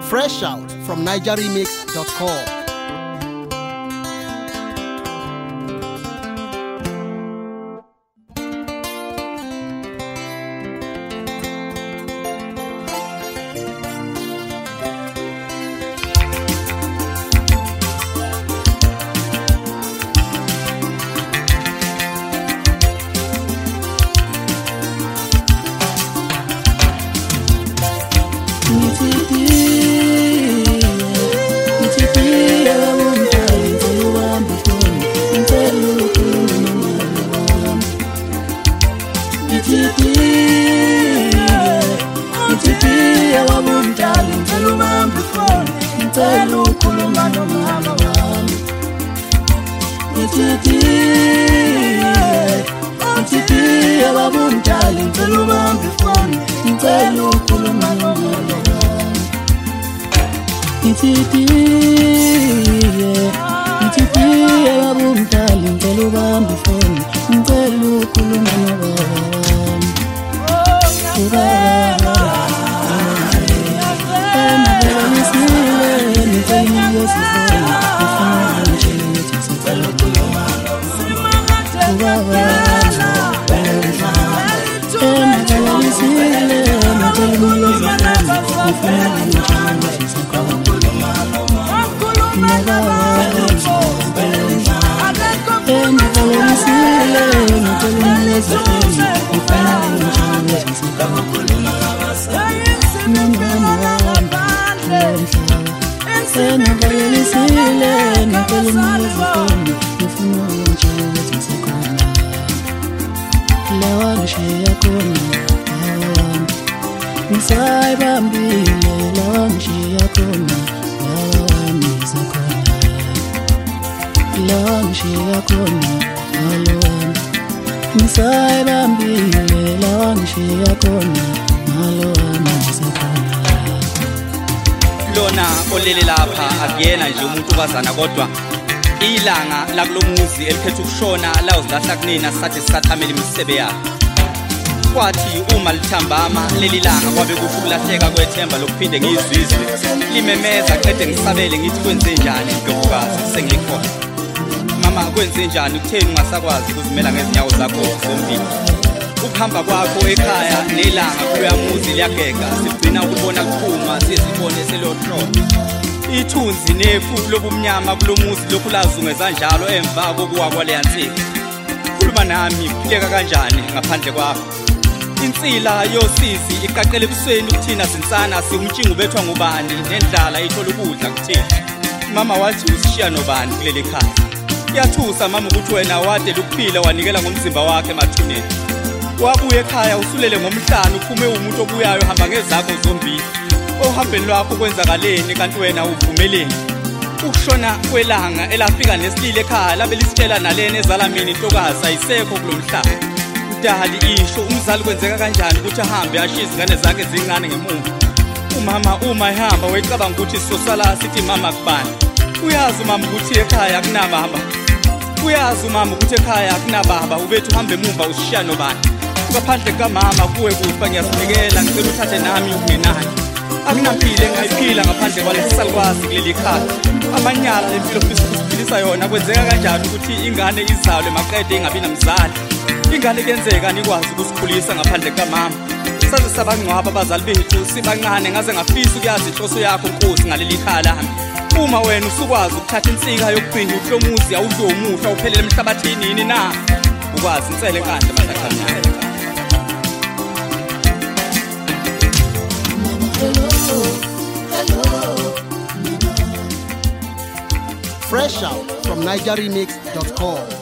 Fresh out from NigerRemix.com. Lona olele lapha akuyena nje umuntu wazana kodwa ilanga lakulomuzi elikhetha ukushona la uzilahla kunina sathi sisathamela imisebe yakhe. Kwathi uma lithambama leli langa kwabe kusho ukulahleka kwethemba lokuphinde ngizizwe limemeza qede ngisabele ngithi kwenze njani Ndlovukazi sengikhona. Mama kwenze njani ukutheni ungasakwazi ukuzimela ngezinyawo zakho zombili? Ukuhamba kwakho ekhaya nelanga kuyamuzi liyagega sigcina ukubona kuphuma sizibone selotro. Ithunzi nefu lobumnyama kulomuzi lokhu lazungeza njalo emva kokuwa kwaleyansika. Khuluma nami kuphileka kanjani ngaphandle kwakho? Insila yosizi iqaqele ebusweni ukuthina sinsana siumtshinga ubethwa ngubani nendlala ithola ukudla kuthina. Mama wathi usishiya nobani kuleli khaya? Kuyathusa mama ukuthi wena wade ukuphila wanikela ngomzimba wakhe emathuneni. Wabuye ekhaya usulele ngomhlanu uphume umuntu obuyayo hamba ngezakho zombili. Ohambeni lwakho kwenzakaleni kanti wena uvumeleni? Ukushona kwelanga elafika nesilile ekhaya labe lisitshela nalena ezala mina intokazi ayisekho kulomhlaba. Udali isho umzali kwenzeka kanjani ukuthi ahambe ashiye izingane zakhe zingane ngemuva. Umama uma ehamba wayicabanga ukuthi sosala sithi mama kubani. Uyazi umama ukuthi ekhaya akunababa. Uyazi umama ukuthi ekhaya akunababa ubethu uhambe emuva usishiya nobani. Ngaphandle kamama kuwe kufa ngiyasinikela ngicela uthathe nami ukungenayo. Akunampilo engayiphila ngaphandle kwalesalukwazi kuleli khaya. Amanyala lempilo kusiphilisa yona kwenzeka kanjani ukuthi ingane izalwe maqede ingabi namzali. Ingane kenzeka nikwazi ukusikhulisa ngaphandle kamama. Saze sabangcwaba abazali bethu sibancane ngaze ngafisa ukuyazi inhloso yakho Nkosi ngaleli khaya lami. Uma wena usukwazi ukuthatha insika yokugcina uHlomuzi awudlo umuhla uphelele emhlabathini yini na? Ukwazi insele enkandla bazakhamnyana. Fresh out from NigerRemix.com.